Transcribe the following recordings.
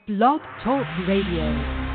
Blog Talk Radio.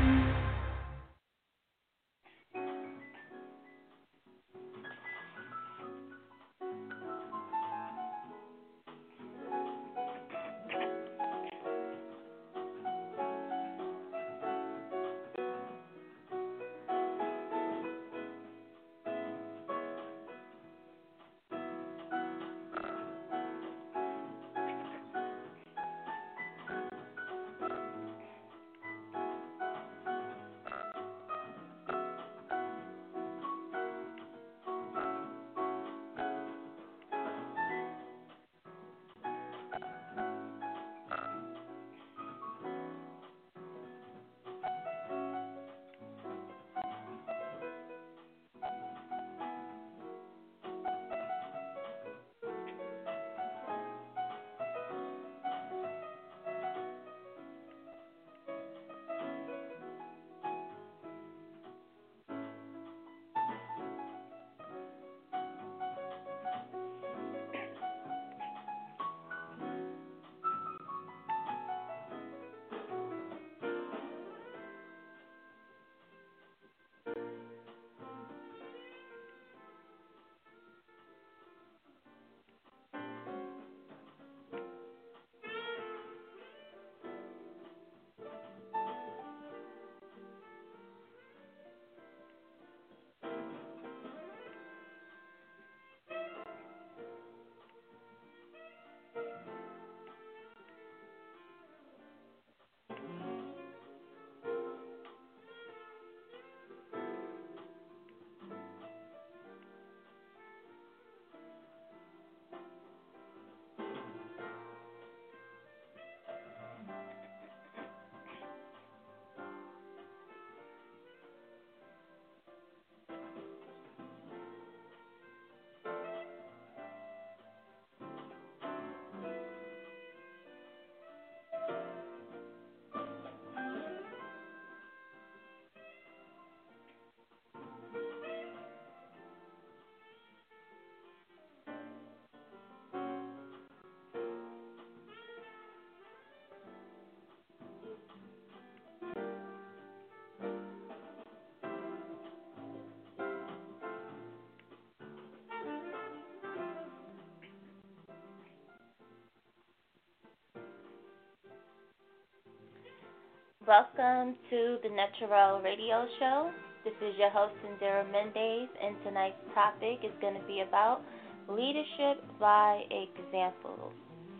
Welcome to the Natural Radio Show. This is your host, Indira Mendez, and tonight's topic is going to be about leadership by example.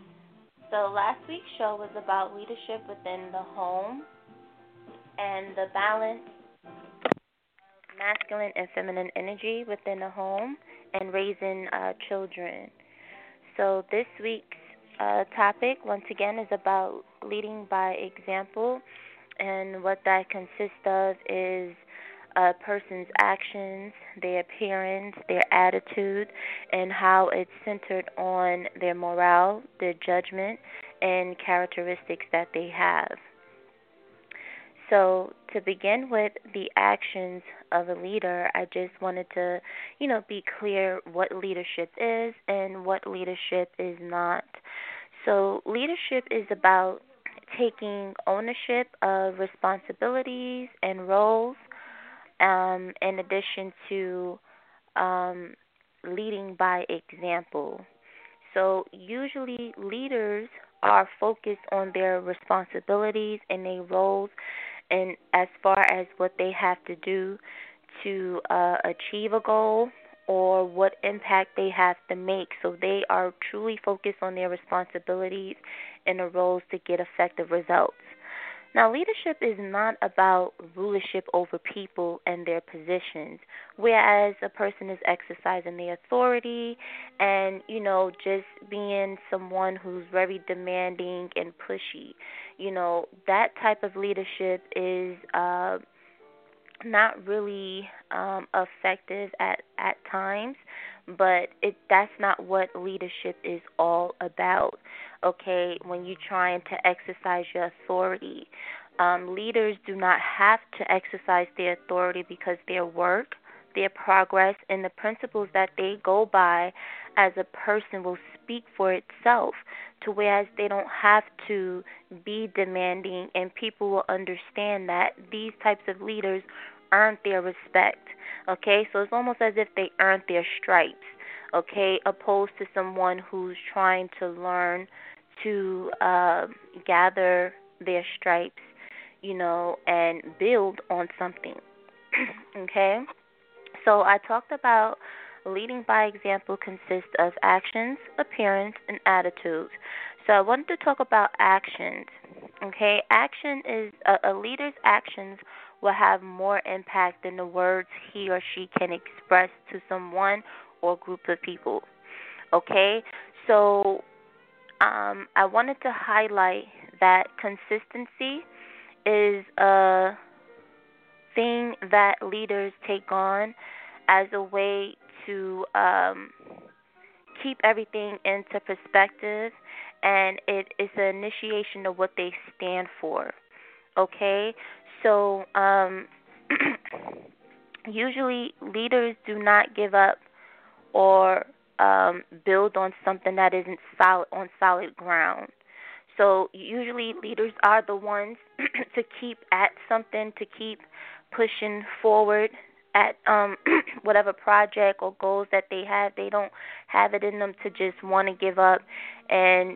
So last week's show was about leadership within the home and the balance of masculine and feminine energy within the home and raising children. So this week's topic, once again, is about leading by example. And what that consists of is a person's actions, their appearance, their attitude, and how it's centered on their morale, their judgment, and characteristics that they have. So to begin with the actions of a leader, I just wanted to, be clear what leadership is and what leadership is not. So leadership is about taking ownership of responsibilities and roles, in addition to leading by example. So usually leaders are focused on their responsibilities and their roles, and as far as what they have to do to achieve a goal or what impact they have to make. So they are truly focused on their responsibilities and the roles to get effective results. Now, leadership is not about rulership over people and their positions, whereas a person is exercising their authority and, just being someone who's very demanding and pushy. That type of leadership is not really effective at times, but that's not what leadership is all about. Okay, when you're trying to exercise your authority, leaders do not have to exercise their authority because their work, their progress, and the principles that they go by as a person will speak for itself, to whereas they don't have to be demanding, and people will understand that these types of leaders earned their respect. Okay, so it's almost as if they earned their stripes. Okay, opposed to someone who's trying to learn to gather their stripes, and build on something. Okay? So I talked about leading by example consists of actions, appearance, and attitudes. So I wanted to talk about actions. Okay? Action is a leader's actions will have more impact than the words he or she can express to someone or group of people. Okay? So I wanted to highlight that consistency is a thing that leaders take on as a way to keep everything into perspective, and it is an initiation of what they stand for. Okay? So usually leaders do not give up or build on something that isn't solid on solid ground. So usually leaders are the ones to keep at something, to keep pushing forward at whatever project or goals that they have. They don't have it in them to just want to give up and,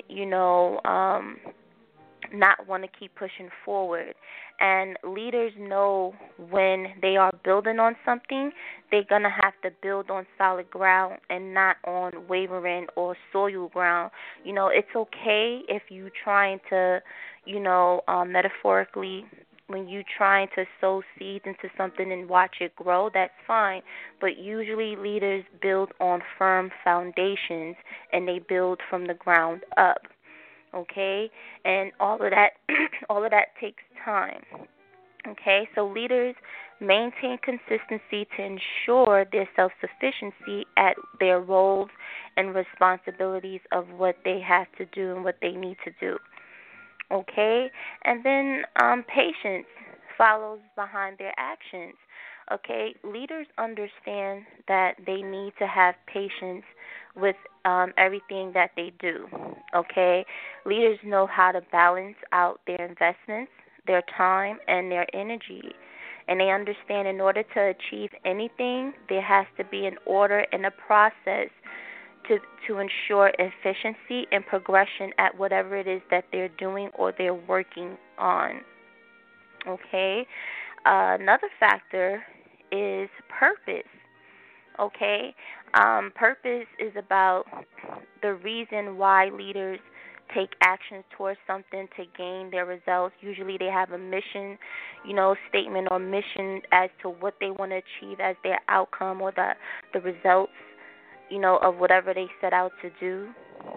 not want to keep pushing forward. And leaders know when they are building on something, they're going to have to build on solid ground and not on wavering or soil ground. It's okay if you trying to, metaphorically, when you trying to sow seeds into something and watch it grow, that's fine. But usually leaders build on firm foundations, and they build from the ground up. Okay, and all of that all of that takes time. Okay, so leaders maintain consistency to ensure their self-sufficiency at their roles and responsibilities of what they have to do and what they need to do. Okay, and then patience follows behind their actions. Okay, leaders understand that they need to have patience with everything that they do. Okay, leaders know how to balance out their investments, their time, and their energy. And they understand in order to achieve anything, there has to be an order and a process to ensure efficiency and progression at whatever it is that they're doing or they're working on. Okay, another factor is purpose. Okay, purpose is about the reason why leaders take actions towards something to gain their results. Usually they have a mission, statement or mission as to what they want to achieve as their outcome or the results, of whatever they set out to do.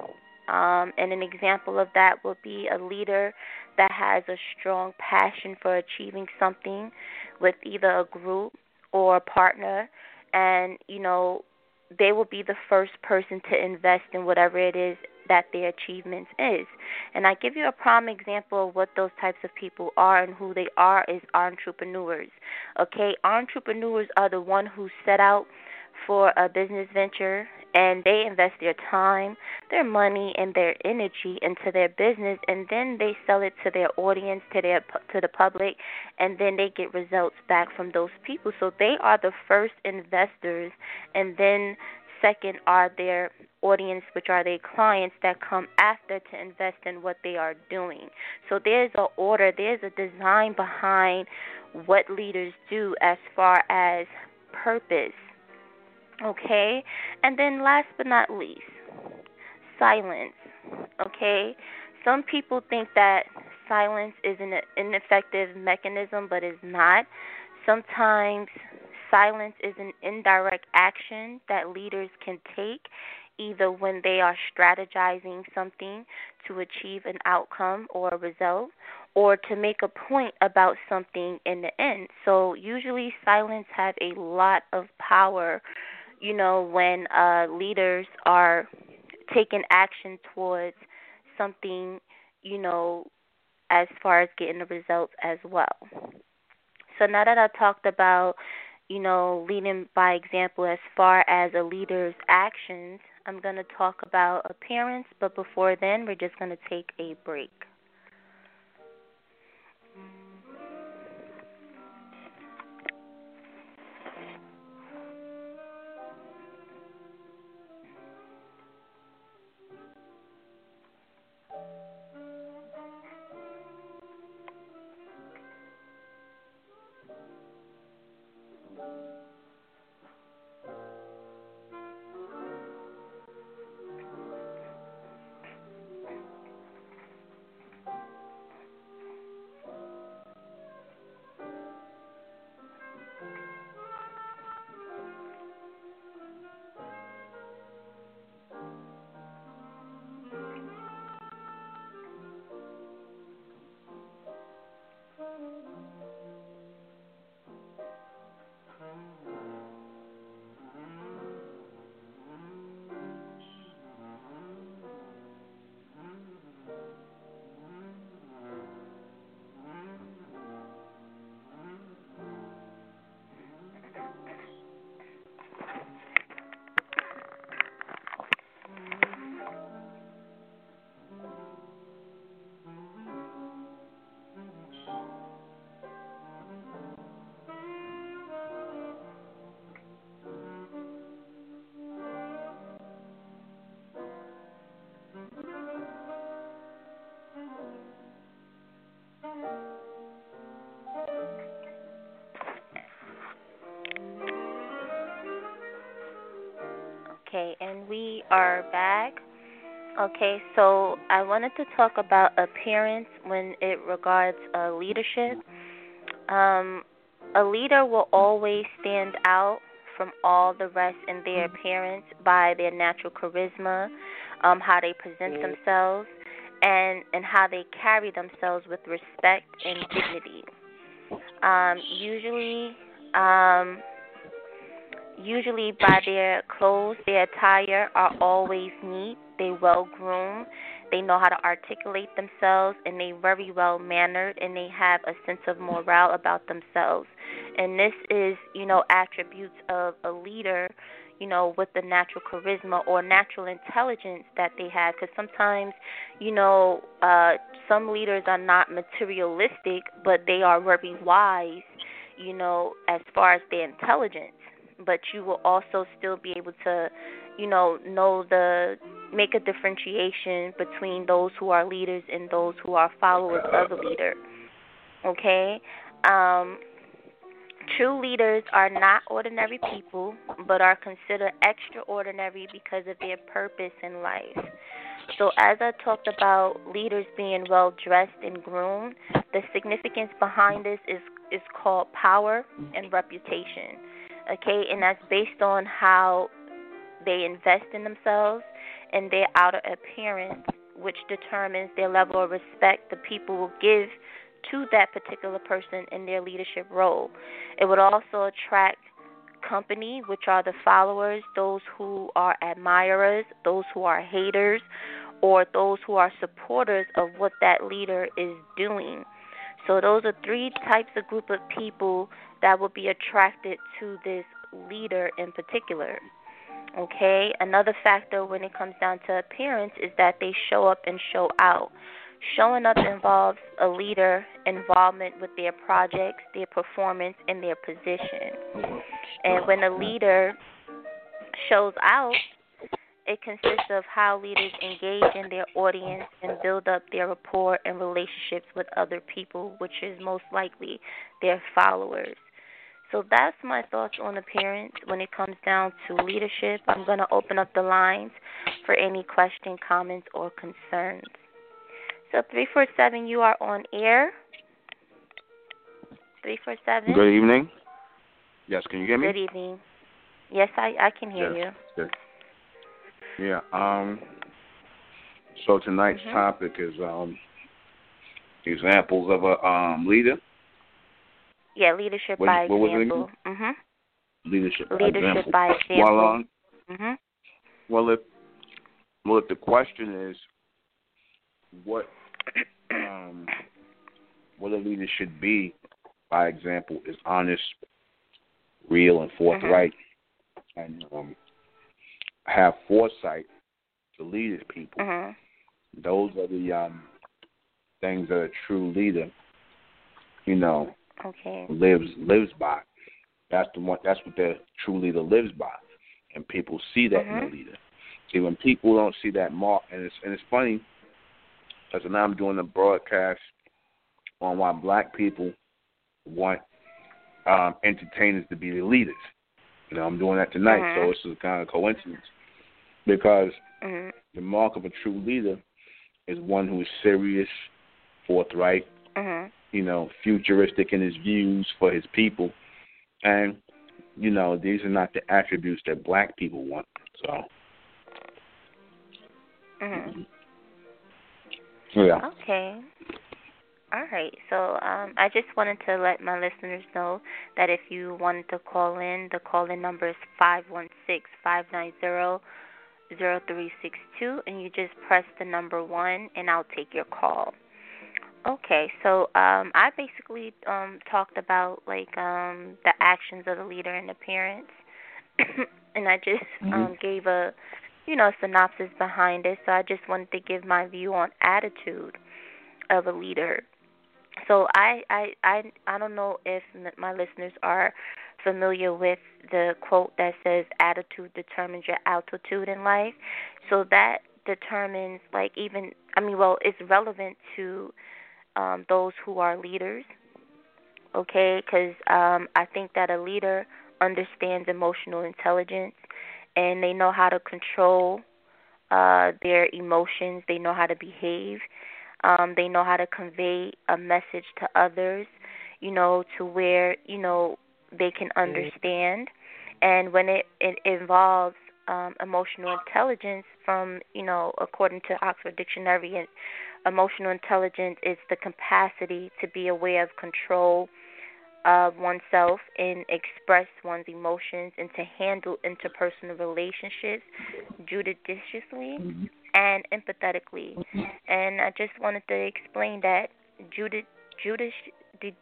And an example of that would be a leader that has a strong passion for achieving something with either a group or a partner, and they will be the first person to invest in whatever it is that their achievements is. And I give you a prime example of what those types of people are and who they are is entrepreneurs. Okay, entrepreneurs are the one who set out for a business venture, and they invest their time, their money, and their energy into their business, and then they sell it to their audience, to the public, and then they get results back from those people. So they are the first investors, and then second are their audience, which are their clients that come after to invest in what they are doing. So there's an order, there's a design behind what leaders do as far as purpose. Okay, and then last but not least, silence. Okay, some people think that silence is an ineffective mechanism, but it's not. Sometimes silence is an indirect action that leaders can take, either when they are strategizing something to achieve an outcome or a result, or to make a point about something in the end. So usually silence have a lot of power, when leaders are taking action towards something, as far as getting the results as well. So now that I talked about, leading by example as far as a leader's actions, I'm going to talk about appearance, but before then, we're just going to take a break. Okay, and we are back. Okay, so I wanted to talk about appearance when it regards leadership. A leader will always stand out from all the rest in their appearance by their natural charisma, how they present themselves, and how they carry themselves with respect and dignity. Usually, Usually by their clothes, their attire are always neat, they well groomed, they know how to articulate themselves, and they very well mannered, and they have a sense of morale about themselves. And this is, attributes of a leader, with the natural charisma or natural intelligence that they have. Because sometimes, some leaders are not materialistic, but they are very wise, as far as their intelligence. But you will also still be able to, make a differentiation between those who are leaders and those who are followers of a leader. Okay? True leaders are not ordinary people, but are considered extraordinary because of their purpose in life. So as I talked about leaders being well dressed and groomed, the significance behind this is called power and reputation. Okay, and that's based on how they invest in themselves and their outer appearance, which determines their level of respect the people will give to that particular person in their leadership role. It would also attract company, which are the followers, those who are admirers, those who are haters, or those who are supporters of what that leader is doing. So those are three types of group of people that will be attracted to this leader in particular. Okay? Another factor when it comes down to appearance is that they show up and show out. Showing up involves a leader involvement with their projects, their performance, and their position. And when a leader shows out, it consists of how leaders engage in their audience and build up their rapport and relationships with other people, which is most likely their followers. So that's my thoughts on appearance when it comes down to leadership. I'm going to open up the lines for any question, comments, or concerns. So 347, you are on air. 347. Good evening. Yes, can you hear me? Good evening. Yes, I can hear you. Good. Yeah. So tonight's topic is examples of a leader. Yeah, leadership by example. Leadership example. By example. Well, if the question is what a leader should be, by example, is honest, real and forthright, and have foresight to lead his people. Those are the things that a true leader, lives by. That's what the true leader lives by, and people see that in the leader. See, when people don't see that mark, and it's funny, because now I'm doing a broadcast on why black people want entertainers to be the leaders. I'm doing that tonight, so it's a kind of coincidence, because the mark of a true leader is one who is serious, forthright, futuristic in his views for his people, and these are not the attributes that black people want. So. Yeah. Okay. All right. So I just wanted to let my listeners know that if you wanted to call in, the call-in number is 516-590-0362, and you just press the number 1, and I'll take your call. Okay. So I basically talked about the actions of the leader and the parents, and I just gave a synopsis behind it. So I just wanted to give my view on attitude of a leader. So I don't know if my listeners are familiar with the quote that says attitude determines your altitude in life. So that determines it's relevant to those who are leaders. Okay, because I think that a leader understands emotional intelligence, and they know how to control their emotions. They know how to behave. They know how to convey a message to others, to where, they can understand. And when it involves emotional intelligence from, according to Oxford Dictionary, emotional intelligence is the capacity to be aware of control of oneself and express one's emotions and to handle interpersonal relationships judiciously and empathetically. And I just wanted to explain that judiciously,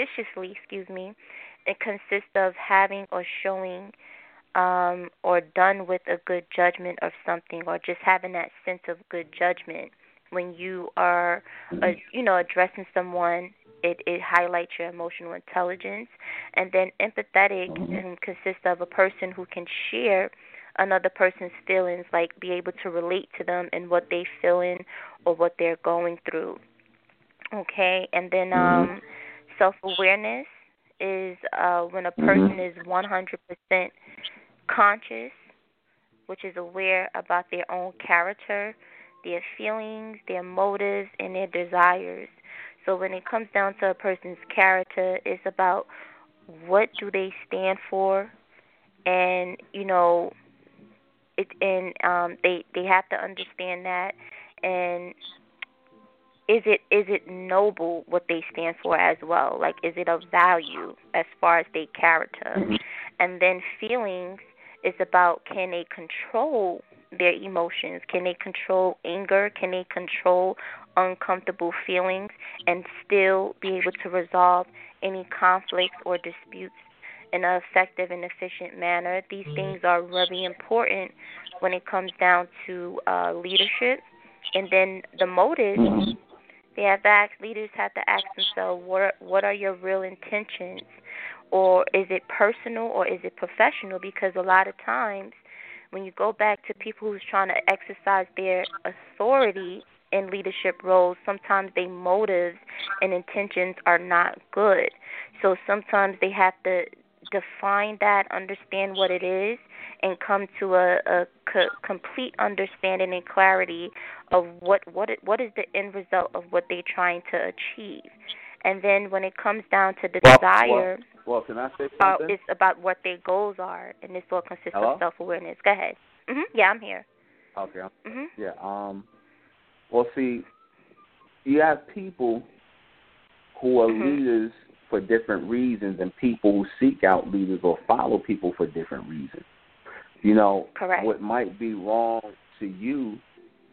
it consists of having or showing or done with a good judgment of something, or just having that sense of good judgment when you are, addressing someone. It highlights your emotional intelligence. And then empathetic consists of a person who can share another person's feelings, like be able to relate to them and what they feel in or what they're going through. Okay, and then self-awareness is when a person is 100% conscious, which is aware about their own character, their feelings, their motives, and their desires. So when it comes down to a person's character, it's about what do they stand for, and they have to understand that, and is it noble what they stand for as well? Like, is it of value as far as their character? And then feelings is about, can they control their emotions? Can they control anger? Can they control uncomfortable feelings and still be able to resolve any conflicts or disputes in an effective and efficient manner? These things are really important when it comes down to leadership. And then the motives, leaders have to ask themselves, what are your real intentions? Or is it personal or is it professional? Because a lot of times when you go back to people who's trying to exercise their authority in leadership roles, sometimes their motives and intentions are not good. So sometimes they have to define that, understand what it is, and come to a complete understanding and clarity of what is the end result of what they're trying to achieve. And then when it comes down to the desire, can I say something? It's about what their goals are, and this all consists of self-awareness. Go ahead. Yeah, I'm here. Okay. Yeah. Well, see, you have people who are leaders for different reasons, and people who seek out leaders or follow people for different reasons. Correct. What might be wrong to you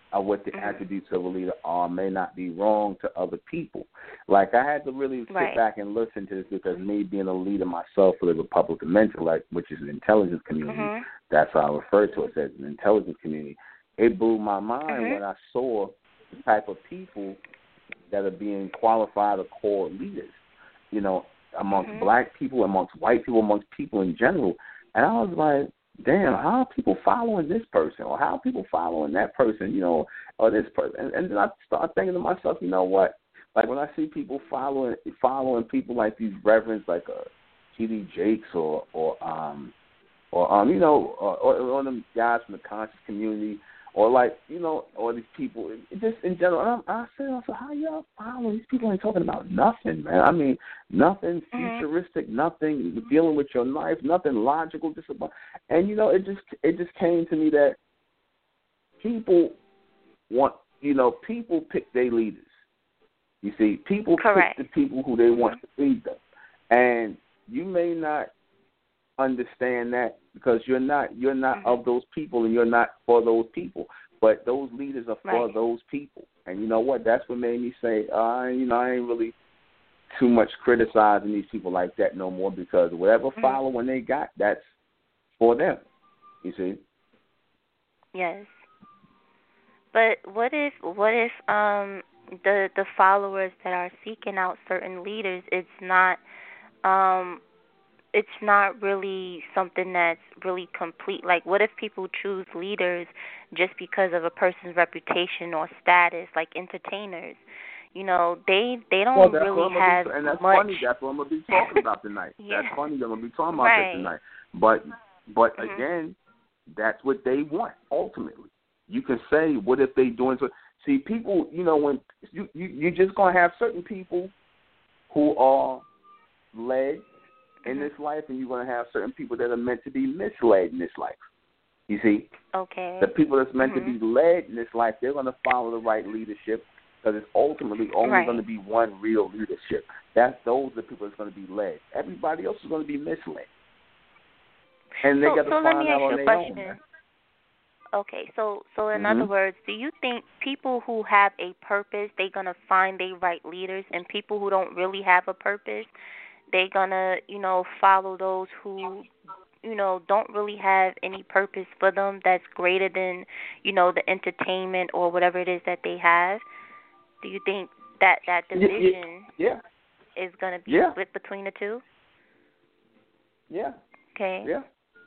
of what the attributes of a leader are may not be wrong to other people. Like, I had to really sit back and listen to this because me being a leader myself for the Republican Mental, like, which is an intelligence community, that's how I refer to it as an intelligence community. It blew my mind when I saw the type of people that are being qualified or called leaders, you know, amongst black people, amongst white people, amongst people in general. And I was like, damn, how are people following this person, or how are people following that person, you know, or this person? And then I start thinking to myself, you know what? Like, when I see people following people like these reverends, like T.D. Jakes, or you know, or them guys from the conscious community, or like, you know, or these people, it just in general. I said, how y'all following these people? Ain't talking about nothing, man. I mean, nothing futuristic, nothing dealing with your life, nothing logical. Just about, and you know, it just came to me that people want, you know, people pick their leaders. You see, people pick the people who they want to lead them, and you may not understand that because you're not of those people, and you're not for those people. But those leaders are for those people, and you know what? That's what made me say, you know, I ain't really too much criticizing these people like that no more, because whatever following they got, that's for them. You see? Yes. But what if the followers that are seeking out certain leaders, it's not really something that's really complete. Like, what if people choose leaders just because of a person's reputation or status, like entertainers? You know, they don't really have much. And that's funny. That's what I'm going to be talking about tonight. That's funny. I'm going to be talking about that tonight. But again, that's what they want, ultimately. You can say, what if they doing so? See, people, you know, when you're just going to have certain people who are led in this life, and you're going to have certain people that are meant to be misled in this life. You see? Okay. The people that's meant to be led in this life, they're going to follow the right leadership, because it's ultimately only going to be one real leadership. Those are the people that's going to be led. Everybody else is going to be misled. And they got to find out on their own. Man. Okay, so in other words, do you think people who have a purpose, they're going to find their right leaders, and people who don't really have a purpose, they're going to, you know, follow those who, you know, don't really have any purpose for them that's greater than, you know, the entertainment or whatever it is that they have? Do you think that division is going to be split between the two? Yeah. Okay. Yeah.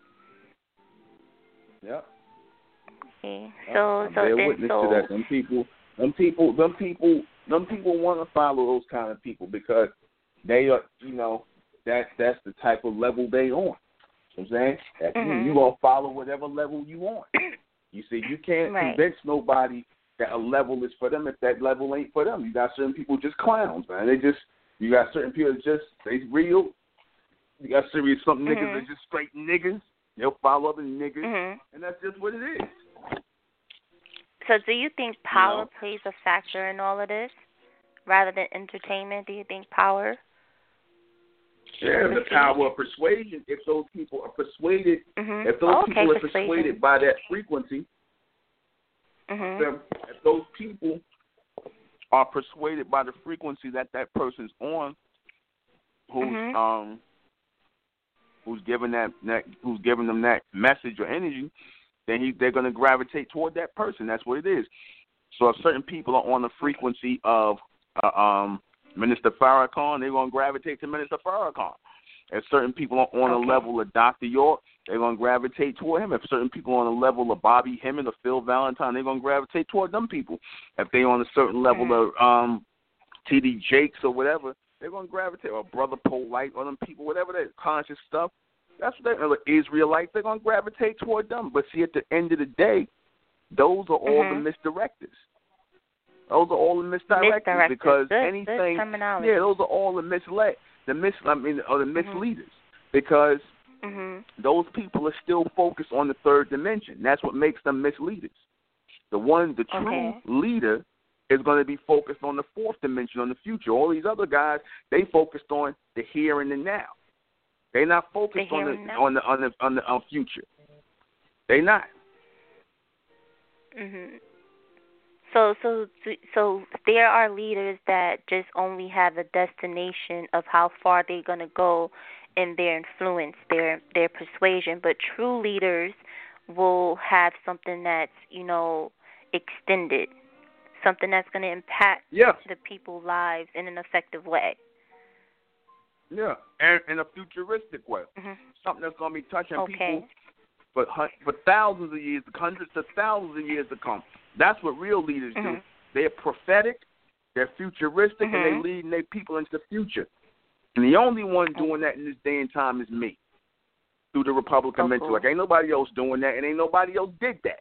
Yeah. Okay. So witness to that. Them people want to follow those kind of people because they are, you know, that's the type of level they on. You know what I'm saying? You gonna follow whatever level you on. You see, you can't convince nobody that a level is for them if that level ain't for them. You got certain people just clowns, man. You got certain people that just they real. You got some niggas that just straight niggas. They'll follow other niggas, and that's just what it is. So do you think power plays a factor in all of this rather than entertainment? Do you think power? Yeah, the power of persuasion. If those people are persuaded, if those people are persuaded by that frequency, if those people are persuaded by the frequency that person's on, who's giving them that message or energy, then they're going to gravitate toward that person. That's what it is. So if certain people are on the frequency of Minister Farrakhan, they're going to gravitate to Minister Farrakhan. If certain people are on a level of Dr. York, they're going to gravitate toward him. If certain people are on a level of Bobby Hemming or Phil Valentine, they're going to gravitate toward them people. If they're on a certain level of T.D. Jakes or whatever, they're going to gravitate, or Brother Polite or them people, whatever that conscious stuff. That's what they're Israelites. They're going to gravitate toward them. But see, at the end of the day, those are all the misdirectors. Those are all the misdirectors because anything. Yeah, those are all the misled, the misleaders, because those people are still focused on the third dimension. That's what makes them misleaders. The true leader is going to be focused on the fourth dimension, on the future. All these other guys, they focused on the here and the now. They're not focused on the future. They're not. So there are leaders that just only have a destination of how far they're gonna go in their influence, their persuasion. But true leaders will have something that's, extended, something that's gonna impact Yeah. the people's lives in an effective way. Yeah, and in a futuristic way. Mhm. Something that's going to be touching Okay. people for thousands of years, hundreds of thousands of years to come. That's what real leaders do. They're prophetic, they're futuristic, and they lead their people into the future. And the only one doing that in this day and time is me, through the Republican mentor. Like, ain't nobody else doing that, and ain't nobody else did that.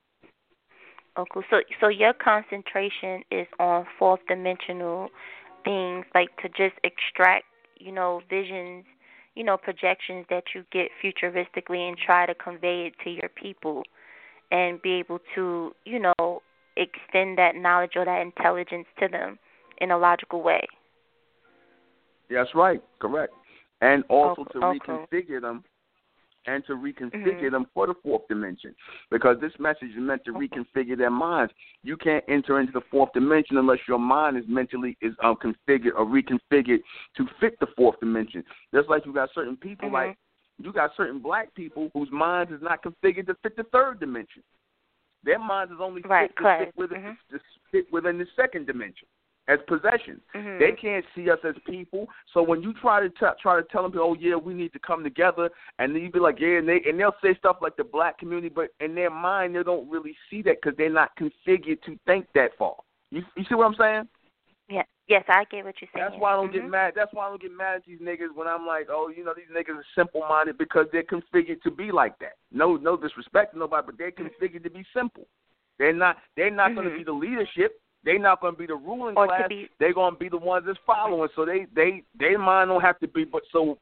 Oh, cool. So your concentration is on fourth dimensional things, like to just extract, visions, projections that you get futuristically and try to convey it to your people and be able to, extend that knowledge or that intelligence to them in a logical way. That's right, correct. And also to reconfigure them and to reconfigure them for the fourth dimension, because this message is meant to reconfigure their minds. You can't enter into the fourth dimension unless your mind is mentally configured or reconfigured to fit the fourth dimension. Just like you got certain people, like you got certain black people whose minds is not configured to fit the third dimension. Their minds is only fit to fit within the second dimension as possessions. They can't see us as people. So when you try to tell them, oh yeah, we need to come together, and then you be like, yeah, and they'll say stuff like the black community, but in their mind they don't really see that because they're not configured to think that far. You see what I'm saying? Yeah. Yes, I get what you're saying. That's why I don't get mad. That's why I don't get mad at these niggas when I'm like, oh, these niggas are simple-minded because they're configured to be like that. No disrespect to nobody, but they're configured to be simple. They're not going to be the leadership. They're not going to be the ruling class. They're going to be the ones that's following. So they mind don't have to be,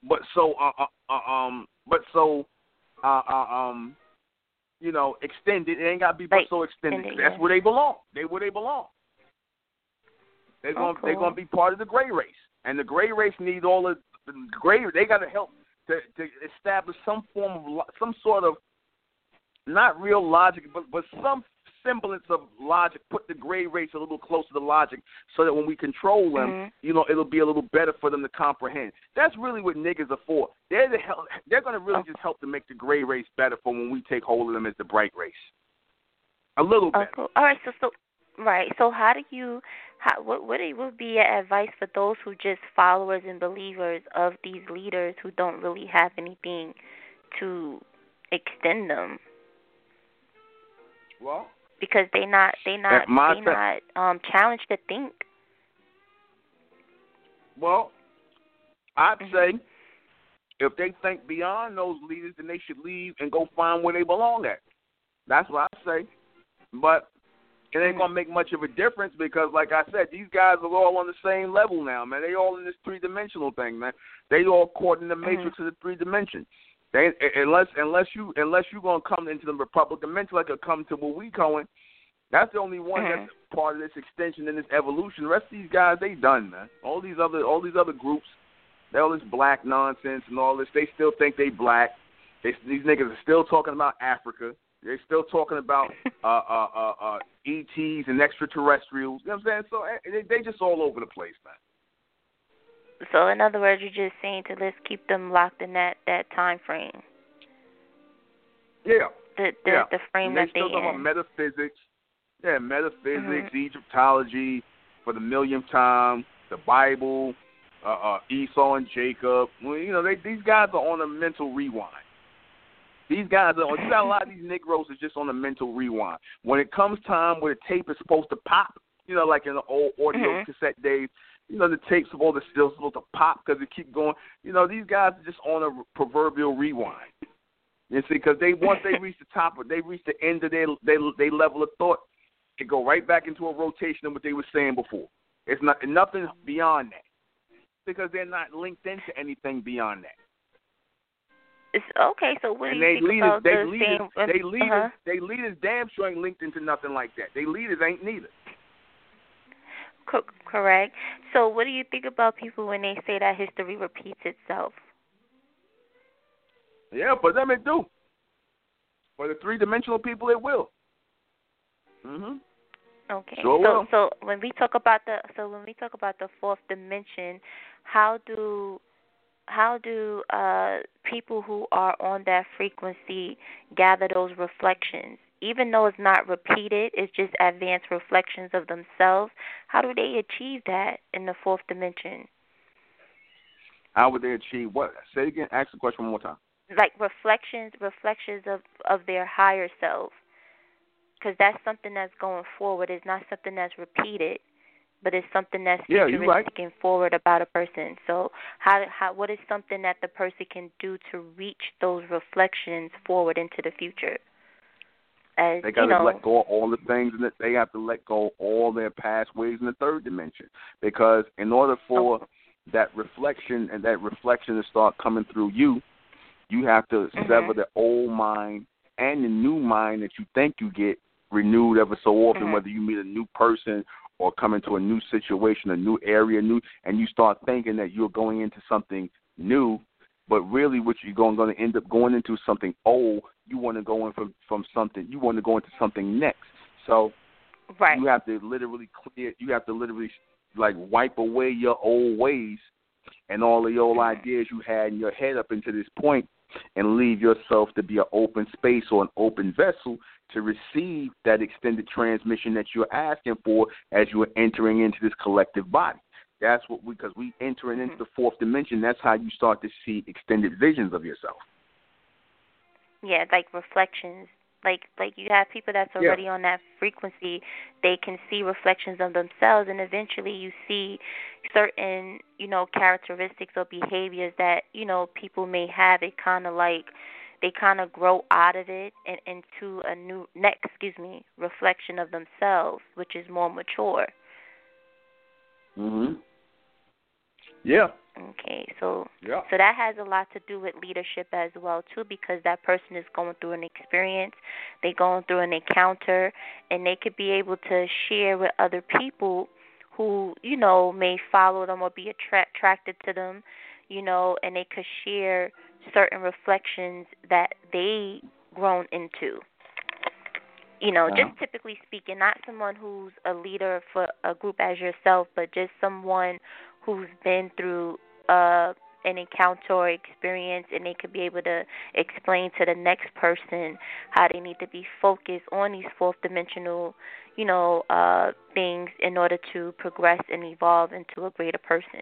extended. It ain't got to be so extended. That's where they belong. Where they belong. They're going to be part of the gray race, and the gray race need all of the gray. They got to help to establish some sort of not real logic, but some semblance of logic. Put the gray race a little closer to logic, so that when we control them, it'll be a little better for them to comprehend. That's really what niggas are for. They're going to really just help to make the gray race better for when we take hold of them as the bright race. A little bit. Cool. All right. So right. So what would be your advice for those who just followers and believers of these leaders who don't really have anything to extend them? Well, because they not challenged to think. Well, I'd say if they think beyond those leaders, then they should leave and go find where they belong at. That's what I say. But it ain't going to make much of a difference because, like I said, these guys are all on the same level now, man. They all in this three-dimensional thing, man. They all caught in the matrix of the three dimensions. Unless you're going to come into the Republican mental, like come to where we going, that's the only one that's part of this extension and this evolution. The rest of these guys, they done, man. All these other groups, they all this black nonsense and all this. They still think they black. These niggas are still talking about Africa. They're still talking about ETs and extraterrestrials. You know what I'm saying? So they just all over the place, man. So in other words, you're just saying to let's keep them locked in that time frame. Yeah. The frame that they still talk about metaphysics. Yeah, metaphysics, Egyptology for the millionth time, the Bible, Esau and Jacob. Well, these guys are on a mental rewind. These guys are. You got a lot of these Negroes that's just on a mental rewind. When it comes time where the tape is supposed to pop, like in the old audio cassette days, the tape's still supposed to pop because it keep going. These guys are just on a proverbial rewind. You see, because once they reach the top, they reach the end of their level of thought, they go right back into a rotation of what they were saying before. It's nothing beyond that because they're not linked into anything beyond that. It's okay. So what do you think about They leaders damn sure ain't linked into nothing like that. They leaders ain't neither. Correct. So what do you think about people when they say that history repeats itself? Yeah, for them it do. For the three-dimensional people, it will. Okay. Sure will. So when we talk about the fourth dimension, how do people who are on that frequency gather those reflections? Even though it's not repeated, it's just advanced reflections of themselves. How do they achieve that in the fourth dimension? How would they achieve what? Say it again. Ask the question one more time. Like reflections of their higher self, because that's something that's going forward. It's not something that's repeated, but it's something that's futuristic right. and forward about a person. So what is something that the person can do to reach those reflections forward into the future? As, they got to let go of all the things, and they have to let go of all their past ways in the third dimension. Because in order for that reflection to start coming through you, you have to sever the old mind and the new mind that you think you get renewed ever so often, whether you meet a new person or come into a new situation, a new area, and you start thinking that you're going into something new, but really what you're going to end up going into something old. You want to go in from something, you want to go into something next. So you have to literally like wipe away your old ways and all of your old ideas you had in your head up into this point, and leave yourself to be an open space or an open vessel to receive that extended transmission that you're asking for as you are entering into this collective body. That's what because we entering into the fourth dimension. That's how you start to see extended visions of yourself. Yeah, like reflections. Like you have people that's already on that frequency. They can see reflections of themselves, and eventually you see certain, characteristics or behaviors that, people may have. They kind of grow out of it and into a next reflection of themselves, which is more mature. Yeah. Okay, so that has a lot to do with leadership as well too, because that person is going through an experience, they're going through an encounter, and they could be able to share with other people who, may follow them or be attracted to them, and they could share certain reflections that they grown into. Just typically speaking, not someone who's a leader for a group as yourself, but just someone who's been through an encounter or experience, and they could be able to explain to the next person how they need to be focused on these fourth dimensional, things in order to progress and evolve into a greater person.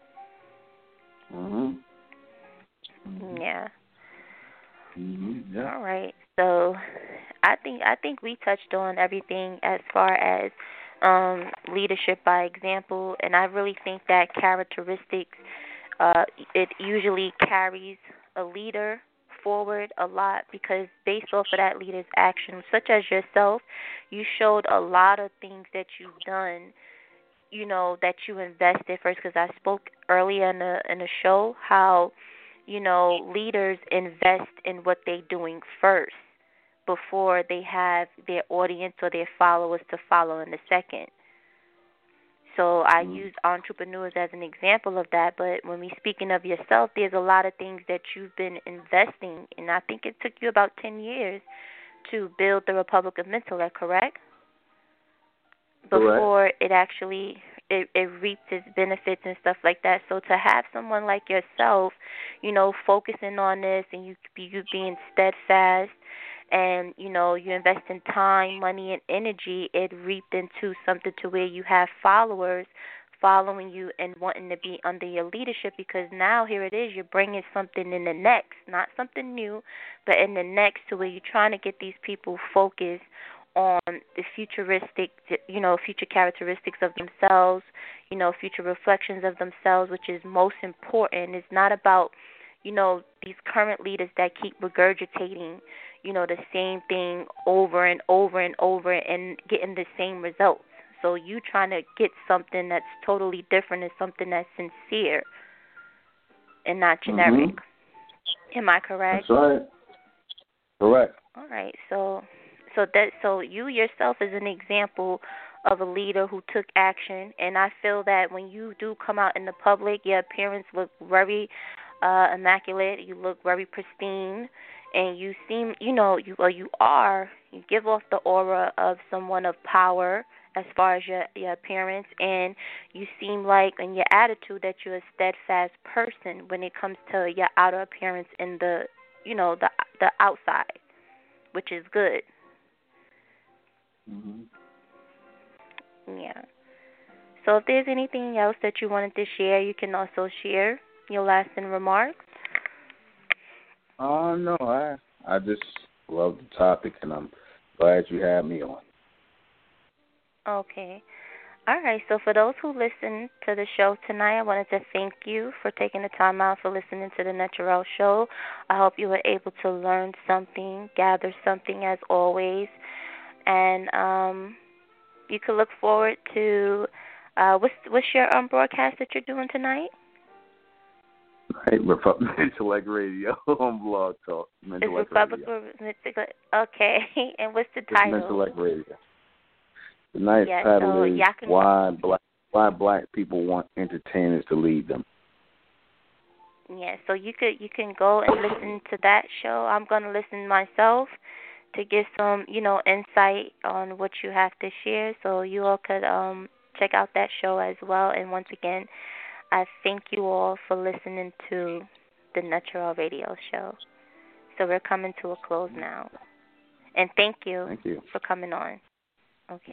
Yeah. All right. So I think we touched on everything as far as leadership by example, and I really think that characteristics it usually carries a leader forward a lot, because based off of that leader's actions, such as yourself, you showed a lot of things that you've done, that you invested first, because I spoke earlier in the show how, leaders invest in what they're doing first before they have their audience or their followers to follow in a second. So I use entrepreneurs as an example of that, but when we're speaking of yourself, there's a lot of things that you've been investing, and I think it took you about 10 years to build the Republic of Mental, correct? Before it actually it reaped its benefits and stuff like that. So to have someone like yourself, focusing on this, and you being steadfast, and you invest in time, money, and energy, it reaped into something to where you have followers following you and wanting to be under your leadership, because now here it is, you're bringing something in the next, not something new, but in the next, to where you're trying to get these people focused on the futuristic, future characteristics of themselves, future reflections of themselves, which is most important. It's not about, these current leaders that keep regurgitating, the same thing over and over and over and getting the same results. So you trying to get something that's totally different and something that's sincere and not generic. Am I correct? That's right. Correct. All right. So you yourself is an example of a leader who took action, and I feel that when you do come out in the public, your appearance looks very immaculate. You look very pristine, and you seem, you give off the aura of someone of power as far as your appearance, and you seem like in your attitude that you're a steadfast person when it comes to your outer appearance in the the outside, which is good. Mhm. Yeah. So if there's anything else that you wanted to share, you can also share your lasting remarks. No, I just love the topic, and I'm glad you had me on. Okay. All right. So for those who listened to the show tonight, I wanted to thank you for taking the time out for listening to the Naturel Show. I hope you were able to learn something, gather something as always, and you can look forward to what's your broadcast that you're doing tonight? Right, Intellect Radio on Blog Talk. Is Republic okay? And what's the title? It's Intellect Radio. Tonight's yeah, title so is Why Black People Want Entertainers to Lead Them. Yeah, so you can go and listen to that show. I'm gonna listen myself to get some insight on what you have to share. So you all could check out that show as well. And once again, I thank you all for listening to the Natural Radio Show. So we're coming to a close now. And thank you for coming on. Okay.